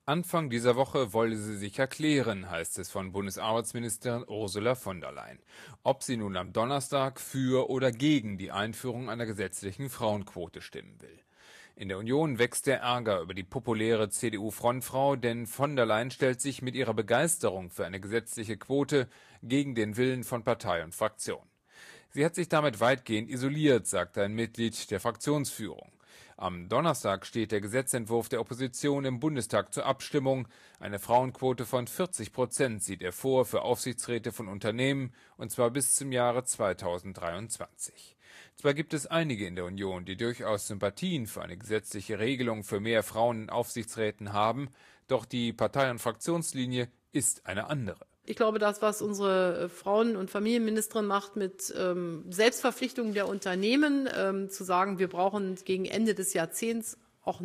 Anfang dieser Woche wolle sie sich erklären, heißt es von Bundesarbeitsministerin Ursula von der Leyen. Ob sie nun am Donnerstag für oder gegen die Einführung einer gesetzlichen Frauenquote stimmen will. In der Union wächst der Ärger über die populäre CDU-Frontfrau, denn von der Leyen stellt sich mit ihrer Begeisterung für eine gesetzliche Quote gegen den Willen von Partei und Fraktion. Sie hat sich damit weitgehend isoliert, sagte ein Mitglied der Fraktionsführung. Am Donnerstag steht der Gesetzentwurf der Opposition im Bundestag zur Abstimmung. Eine Frauenquote von 40% sieht er vor für Aufsichtsräte von Unternehmen, und zwar bis zum Jahre 2023. Zwar gibt es einige in der Union, die durchaus Sympathien für eine gesetzliche Regelung für mehr Frauen in Aufsichtsräten haben, doch die Partei- und Fraktionslinie ist eine andere. Ich glaube, das, was unsere Frauen- und Familienministerin macht mit Selbstverpflichtungen der Unternehmen, zu sagen, wir brauchen gegen Ende des Jahrzehnts auch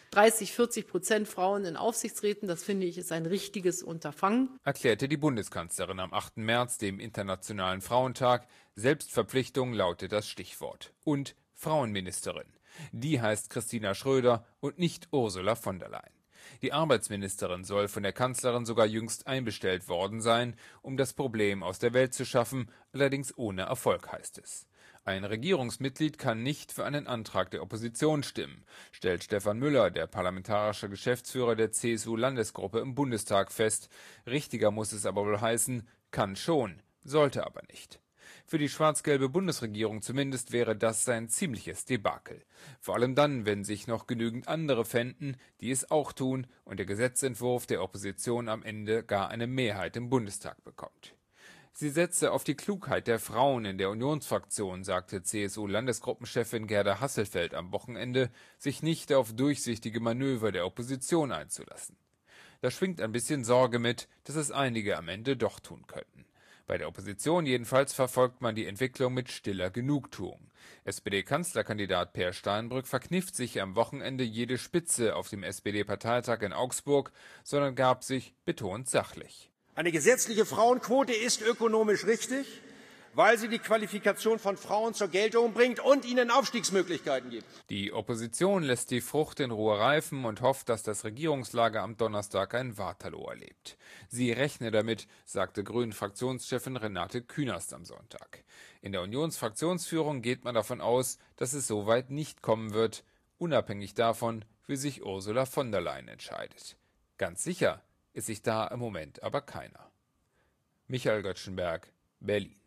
30-40% Frauen in Aufsichtsräten, das finde ich, ist ein richtiges Unterfangen. Erklärte die Bundeskanzlerin am 8. März, dem Internationalen Frauentag. Selbstverpflichtung lautet das Stichwort. Und Frauenministerin. Die heißt Christina Schröder und nicht Ursula von der Leyen. Die Arbeitsministerin soll von der Kanzlerin sogar jüngst einbestellt worden sein, um das Problem aus der Welt zu schaffen, allerdings ohne Erfolg, heißt es. Ein Regierungsmitglied kann nicht für einen Antrag der Opposition stimmen, stellt Stefan Müller, der parlamentarische Geschäftsführer der CSU-Landesgruppe im Bundestag, fest. Richtiger muss es aber wohl heißen, kann schon, sollte aber nicht. Für die schwarz-gelbe Bundesregierung zumindest wäre das ein ziemliches Debakel. Vor allem dann, wenn sich noch genügend andere fänden, die es auch tun und der Gesetzentwurf der Opposition am Ende gar eine Mehrheit im Bundestag bekommt. Sie setze auf die Klugheit der Frauen in der Unionsfraktion, sagte CSU-Landesgruppenchefin Gerda Hasselfeld am Wochenende, sich nicht auf durchsichtige Manöver der Opposition einzulassen. Da schwingt ein bisschen Sorge mit, dass es einige am Ende doch tun könnten. Bei der Opposition jedenfalls verfolgt man die Entwicklung mit stiller Genugtuung. SPD-Kanzlerkandidat Peer Steinbrück verkniff sich am Wochenende jede Spitze auf dem SPD-Parteitag in Augsburg, sondern gab sich betont sachlich. Eine gesetzliche Frauenquote ist ökonomisch richtig, weil sie die Qualifikation von Frauen zur Geltung bringt und ihnen Aufstiegsmöglichkeiten gibt. Die Opposition lässt die Frucht in Ruhe reifen und hofft, dass das Regierungslager am Donnerstag ein Waterloo erlebt. Sie rechne damit, sagte Grünen-Fraktionschefin Renate Künast am Sonntag. In der Unionsfraktionsführung geht man davon aus, dass es soweit nicht kommen wird, unabhängig davon, wie sich Ursula von der Leyen entscheidet. Ganz sicher ist sich da im Moment aber keiner. Michael Göttschenberg, Berlin.